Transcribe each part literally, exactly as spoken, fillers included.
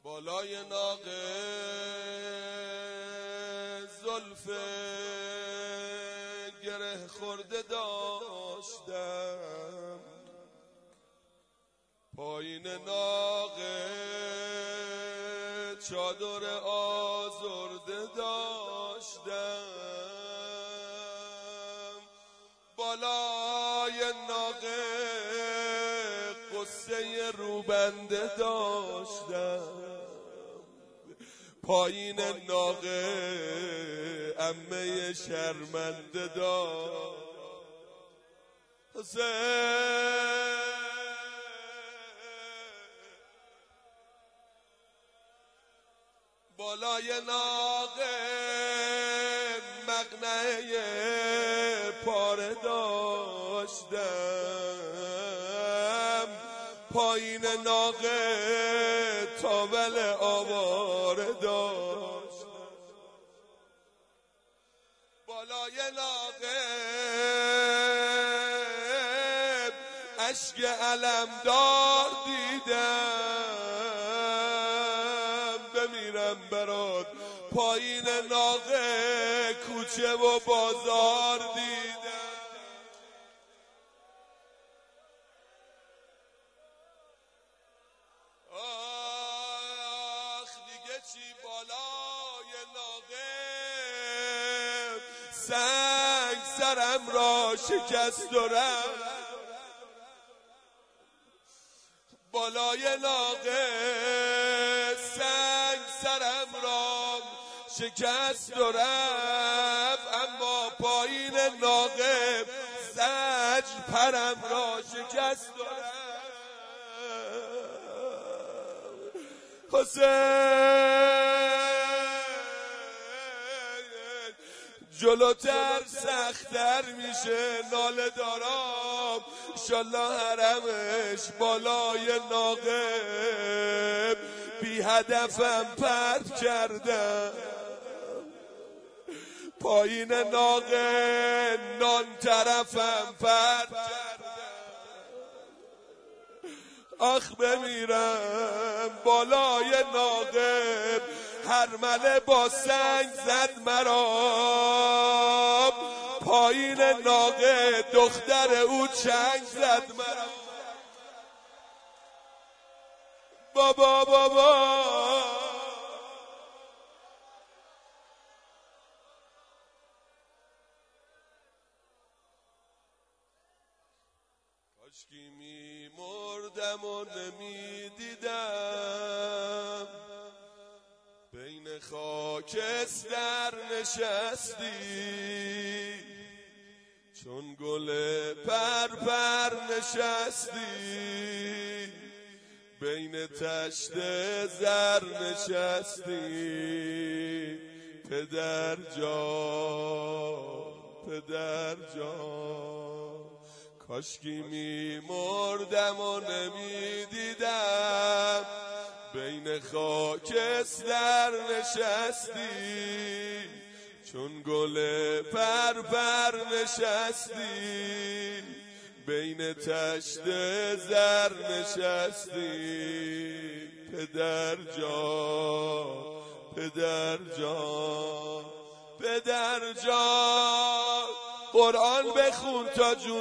بالای ناقه زلف گره خورده داشتم، پایین ناقه چادر آزرده داشتم، بالای ناقه قصه روبنده داشتم، پایین ناقه عمه شرمنده داشتم. بالای ناقه مقنعه پاره داشتم، پایین ناقه تاول آواره داشتم، بالای ناقه اشک علمدار دیدم، بمیرم برات پایین ناقه کوچه و بازار دیدم. آخ دیگه چی بالای ناقه سنگ سرم را شکست و رفت، بالای ناقه سنگ سرم را شکست و رفت، اما پایین ناقه زجر پرم را شکست و رفت. حسین جلوتر سختر میشه ناله دارم، انشالله حرمش بالای ناقه بی هدفم پرت کردم، پایین ناقه نان طرفم پرت کردم. آخ بمیرم بالای ناقه هرمله با سنگ زد مرا، پایین ناقه دختر او چنگ زد مرا. بابا بابا کاشکی می مردم و نمی دیدم، بین خاکستر نشستی، چون گل پر پر نشستی، بین تشت زر نشستی، پدر جان پدر جان کاشکی می مردم و نمی دیدم، بین خاکستر نشستی، چون گل پر پر نشستی، بین تشت زر نشستی، پدر جان پدر جان پدر جان قرآن بخون تا جون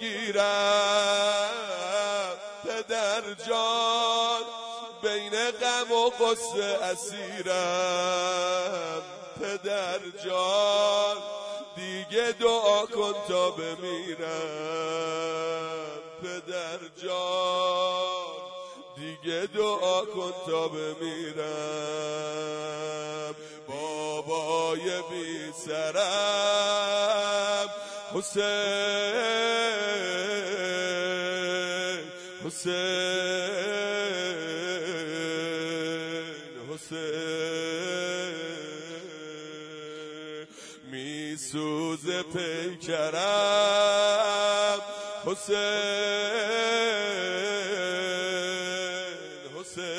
بگیرم، پدر جان بین غم و غصه اسیرم، پدر جان دیگه دعا کن تا بمیرم، پدر جان دیگه دعا کن تا بمیرم. بابای بی سرم حسین حسین حسین می سوزه پیکرم، حسین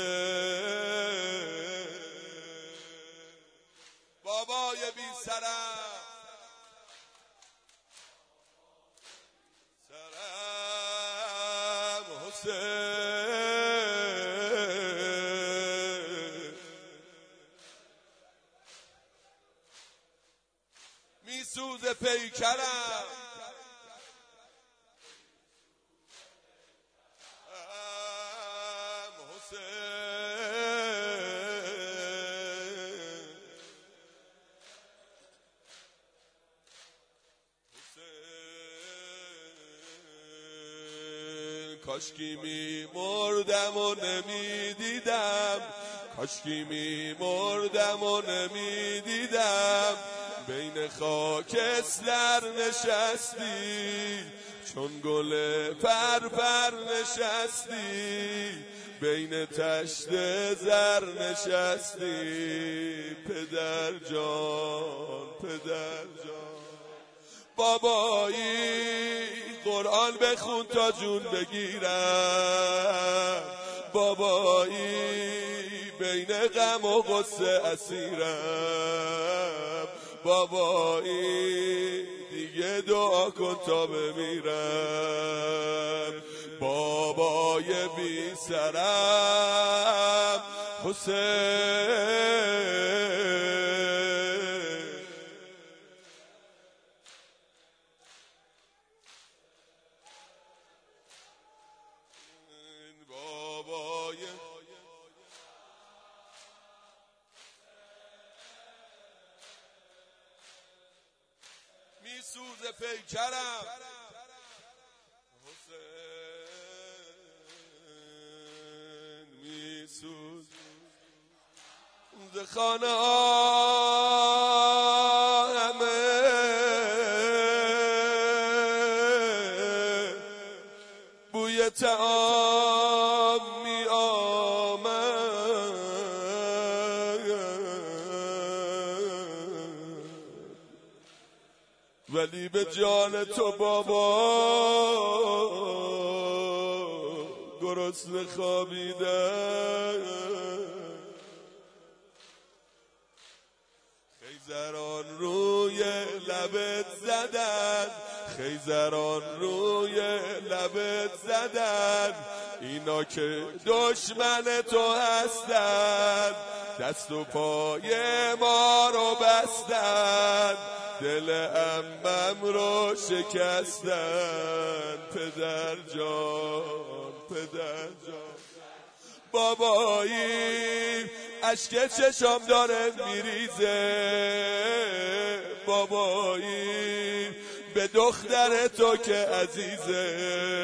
حسین بابای بی سرم سرم حسین میسوز پیکرم کاشکی می مردم و نمی دیدم، کاشکی می مردم و نمی دیدم، بین خاکستر نشستی چون گل پرپر نشستی، بین تشت زر نشستی پدر جان پدر جان. بابایی قرآن بخون تا جون بگیرم، بابایی بین غم و غصه اسیرم، بابایی دیگه دعا کن تا بمیرم. بابای بی سرم حسین، بابای میسوز پیکرم حسین، میسوز ز خانه همه بوی طعام می آمد، ولی به جان تو بابا گرسنه خوابیدم. خیزران روی لبت زدن، خیزران روی لبت زدن، اینا که دشمن تو هستن، دست و پای ما رو بستن، دل عمم رو شکستن پدر جان پدر جان. بابایی اشک چشام داره میریزه، بابایی به دختر تو که عزیزه،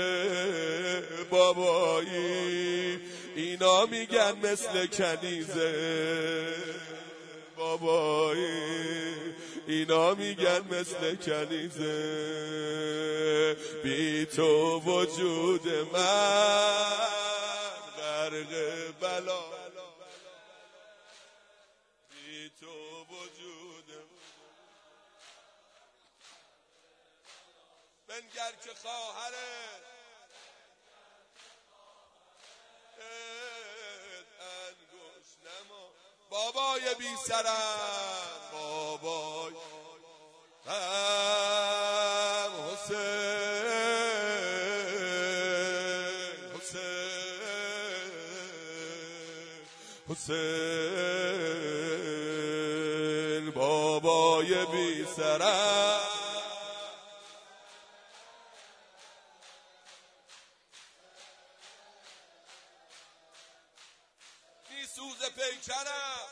بابایی اینا میگن مثل کنیزه، بابایی اینا میگن مثل کنیزه. بی تو وجود من غرق بلا، بی تو وجود بنگر که خواهره انگوش نما. بابای بی سرم بابای هم حسین حسین حسین، بابای بی سرم میسوز پیکرم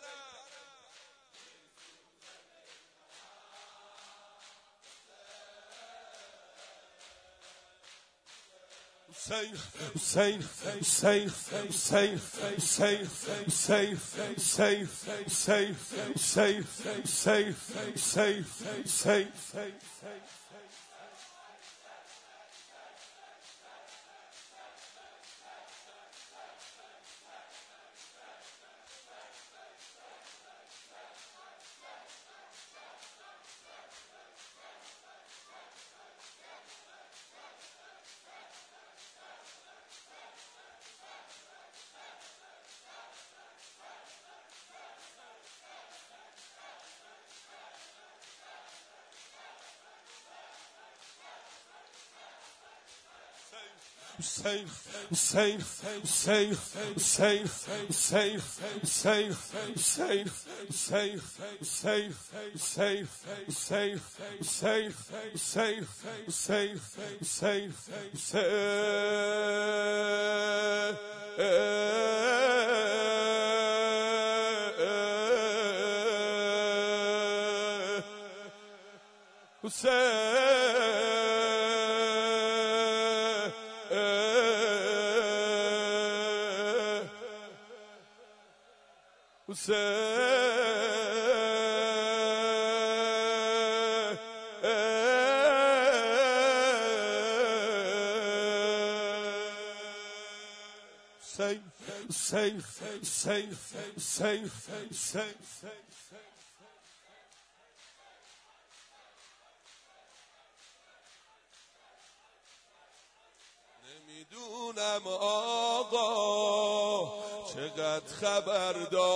Hussein, Hussein, Hussein, Hussein, Hussein, Hussein, Hussein, Hussein, Hussein, Hussein, Hussein, Hussein, Hussein. حسین حسین حسین حسین حسین حسین حسین حسین حسین حسین حسین حسین حسین حسین حسین Safe, safe, safe, safe, safe. نمیدونم آقا چقدر خبر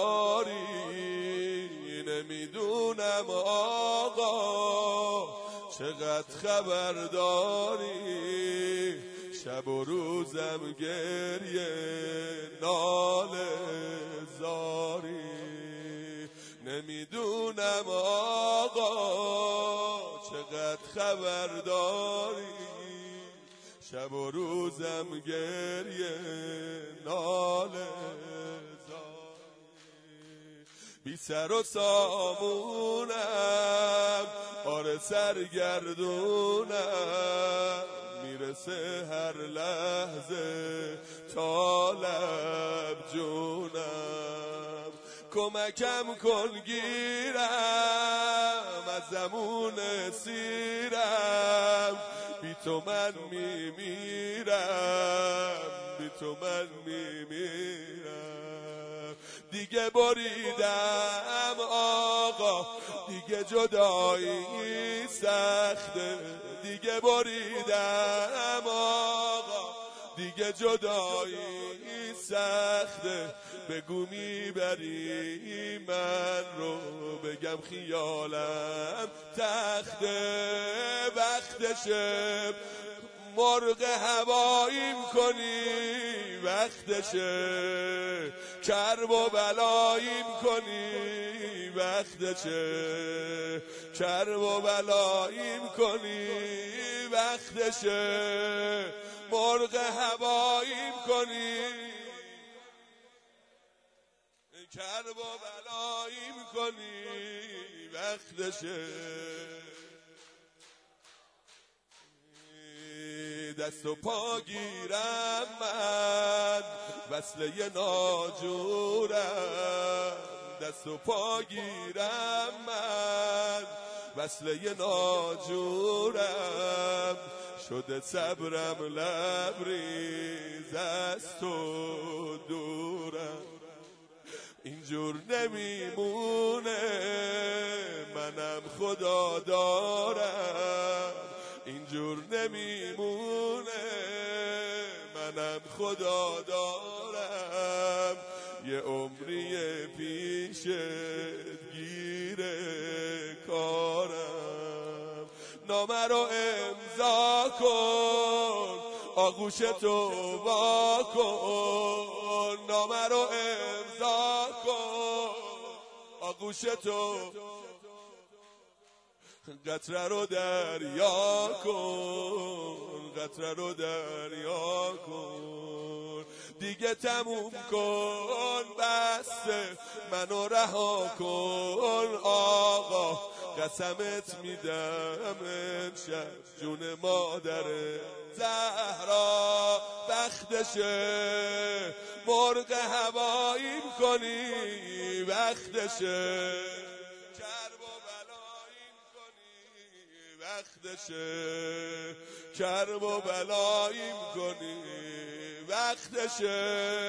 داری، نمیدونم آقا چقدر خبر داری، شب و روزم گریه ناله زاری. نمیدونم آقا چقدر خبر داری، شب و روزم گریه ناله زاری. بی سر و سامونم آره سرگردونم، میرسه هر لحظه تا لب جونم. کمکم کن گیرم از زمون سیرم، بی تو من میمیرم، بی تو من میمیرم. دیگه بریدم آقا دیگه جدایی سخته، دیگه بریدم آقا دیگه جدایی سخته. بگو میبری من رو بگم خیالم تخته. وقتشه مرغ هواییم کنی، وقتشه کرب و بلاییم کنی، وقتشه کرب و بلاییم کنی، وقتشه مرغ هواییم کنی، کرب و بلاییم کنی، وقتشه. دست و پا گیرم من وصله ناجورم، دست و پا گیرم من وصله ناجورم. شده صبرم لبریز از تو دورم، اینجور نمیمونه منم خدا دارم، اینجور نمیمونه منم خدا دارم. یه عمری پیشت گیره کارم. نامه رو امضا کن آغوش تو وا کن، نامه رو امضا کن آغوش تو، قطره رو دریا کن، قطره رو دریا کن. دیگه تموم کن بسته منو رها کن آقا، قسمت میدم امشب جون مادر زهرا. وقتشه مرغ هواییم کنی، وقتشه کرب و بلاییم کنی، وقتشه کرب و بلاییم کنی، وقتشه.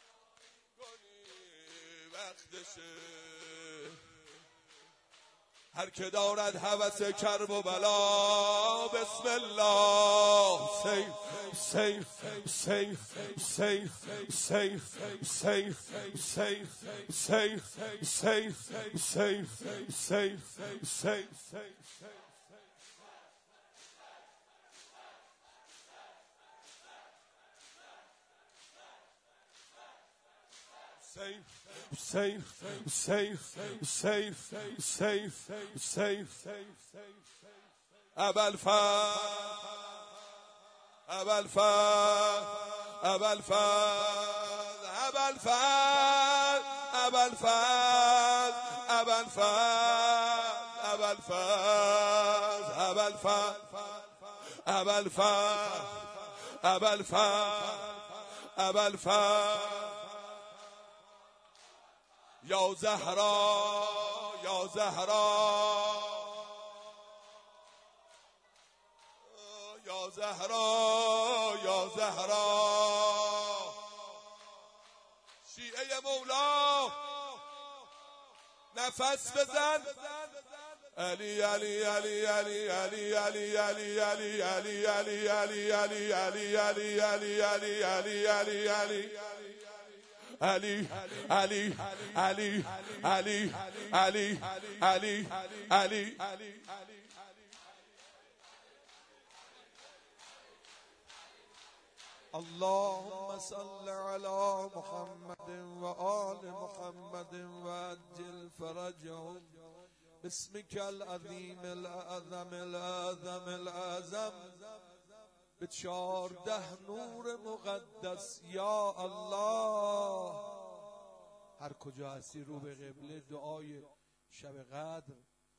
وقتشه هر که دارد هوس کرب و بلا بسم الله. سیف سیف سیف سیف سیف سیف سیف سیف سیف سیف سیف سیف Safe, safe, safe, safe, safe, safe, safe. أبا الفا أبا الفا أبا الفا أبا الفا أبا الفا أبا الفا أبا الفا أبا الفا أبا الفا أبا الفا أبا الفا یا زهرا یا زهرا یا زهرا یا زهرا شیعه مولا نفس بزن علی علی علی علی علی علی علی علی علی علی علی علی علی علی علی علی علی علی علی Ali, Ali, Ali, Ali, Ali, Ali, Ali, Ali. اللهم صل على محمد وآل محمد وعجل فرجهم باسمك العظيم الأعظم الأعظم الأعظم به چارده نور مقدس یا الله. هر کجا هستی رو به قبله دعای شب قدر.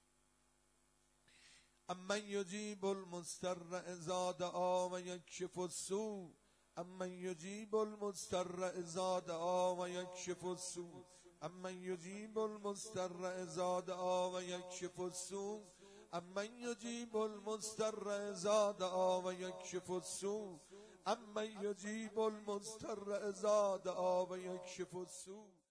امن یجیب المضطر اذا دعا و یکشف السوء، امن یجیب المضطر اذا دعا و یکشف السوء، امن یجیب المضطر اذا دعا و یکشف السوء، امن یجیب المضطر اذا دعا و یکشف السوء، امن یجیب المضطر اذا دعا و یکشف السوء.